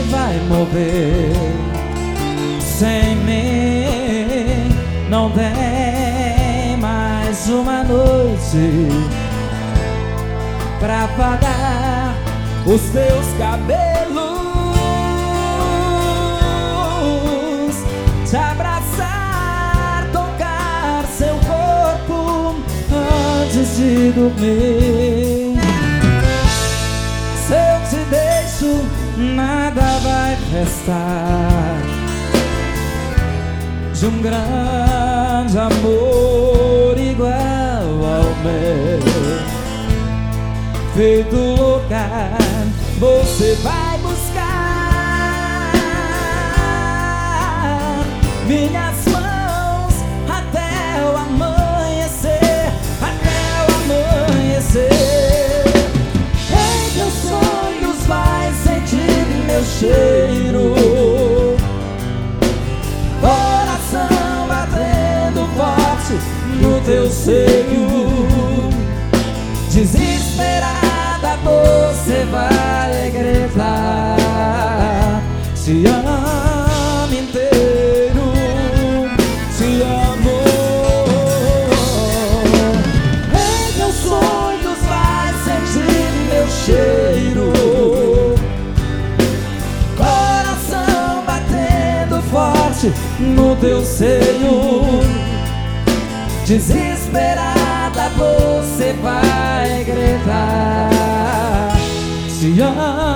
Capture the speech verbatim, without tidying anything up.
vai morrer sem mim. Não tem mais uma noite pra apagar os teus cabelos, te abraçar, tocar seu corpo antes de dormir. Se eu te deixo, nada vai restar de um grande amor igual ao meu. Feito louca, você vai buscar minhas mãos até o amanhecer, até o amanhecer. Em teus sonhos vai sentir meu cheiro, coração batendo forte no teu seio. Desesperada você vai gritar: te amo inteiro, te amo. Em meus sonhos vai sentir meu cheiro, coração batendo forte no teu seio. Desesperada você vai gritar: te amo.